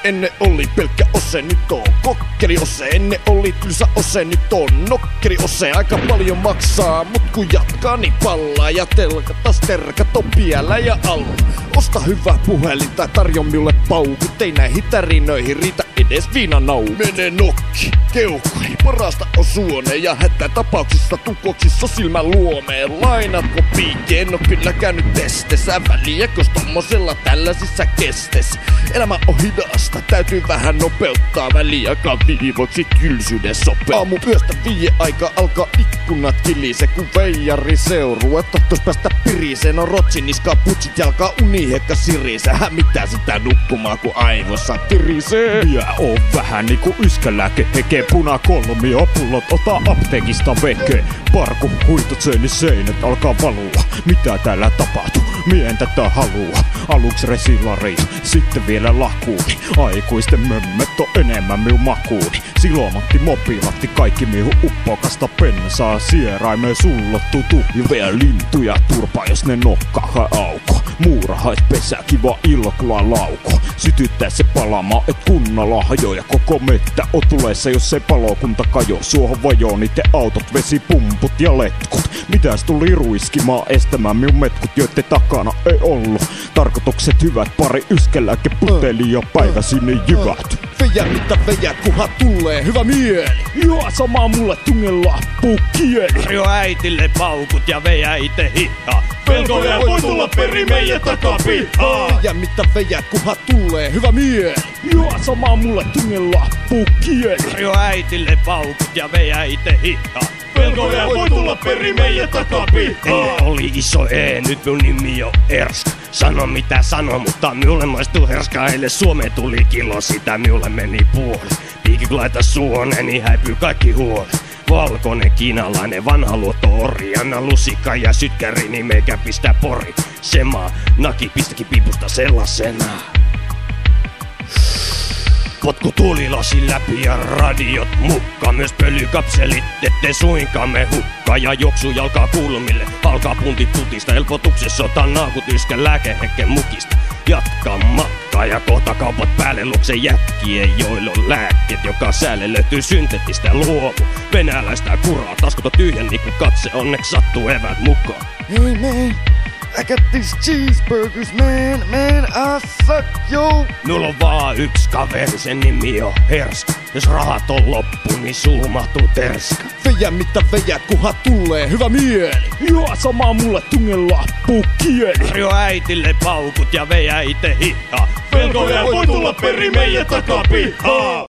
ennen oli pelkkä ose, nyt on kokkeli ose. Ennen oli tylsä ose, nyt on nokkeli ose. Aika paljon maksaa, mut kun jatkaa niin pallaa. Ja telka taas terkat on piellä ja alla. Osta hyvä puhelin tai tarjo minulle paukut. Ei näihin tärinöihin riitä edes viinanauku. Mene nokki, keuhkoi, parasta on suone. Ja hätätapauksissa tukoksissa silmän luomeen. Lainatko piikki, en oo kyllä käynyt testessä. Väliä, jos tommosella tällaisissa kestes. Elämä on hidasta, täytyy vähän nopeuttaa. Väliaikaa viivoiksi tylsyyden sopea. Aamu yöstä 5 aika alkaa ikkunat kilise. Kun veijari seuruu, et tahtois päästä piriseen. On rotsin niskaa putsit jalkaa unihekka sirise. Hämittää sitä nukkumaa kun aivossa tirisee. Minä oon vähän niinku yskälääke heke. Punakolmio pullot ota apteekista veke. Parku huitot söini seinät alkaa valua. Mitä täällä tapahtuu? Mie en tätä halua. Aluks resilari, sitten vielä lakuuni. Aikuisten mömmöt on enemmän miu makuuni. Silomatti, mobiilatti, kaikki miu uppokasta pensaa. Sieraimeen sullottu ja vielä lintuja turpaa, jos ne nokkaa auko. Muurahais pesää, kiva ilkla lauko. Sytyttää se palaamaan, et kunnalla hajoja. Koko mettä on tuleessa, jos ei palokunta kajo. Suohon vajoo niitten autot, vesipumput ja letkut. Mitäs tuli ruiskimaan estämään miu metkut, joitten takana ei ollut tarkoitukset hyvät. Pari yskälääkeputeli ja päivä sinne jyvät. Veijä mitä veijät, kunhan tulee hyvä mieli. Joo, samaa mulle tungella kieli. Tarjo äitille paukut ja veijä ite hihaa. Velkoja voi tulla peri meidän takapihaa. Veijä mitä veijät, kunhan tulee hyvä mieli. Joo, samaa mulle tungella kieli. Tarjo äitille paukut ja veijä ite hihaa. Velkoja voi tulla peri meidän takapihaa. Ennen oli iso E, nyt minun nimi on Erska. Sano mitä sano, mutta minulle maistuu herska. Eilen Suomeen tuli kilo, sitä minulle meni puoli. Piikki kun laita suoneen, niin häipyy kaikki huoli. Valkoinen kiinalainen vanha luotto-ori. Anna lusikka ja sytkäri, niin meikä pistää pori. Sema, naki pistäkin pipusta sellaisena. Potku tulilasin läpi ja radiot mukka. Myös pölykapselit, ettei suinkaan me hukka. Ja juoksu jalkaa kulmille, alkaa puntit tutista. Helpotuksessa otan naakut yskän lääkehekken mukista. Jatka matkaa ja kohta kaupat päälle luokse jätkien, joilla on lääkkeet. Joka säälle löytyy synteettistä luomu. Venäläistä kuraa, taskut on tyhjän niin kun katse. Onneksi sattuu evät mukaan. Hey man, I got these cheeseburgers, man, I suck, yo. Mulla on vaan yksi kaveri, sen nimi on Herska. Jos rahat on loppu, niin suuhun mahtuu terska. Veijä mitä veijät, kunhan tulee hyvä mieli. Joo, samaa mulle tungella kieli. Tarjo äitille paukut ja veijä ite hihaa. Velkoja voi tulla peri meidän takapihaa.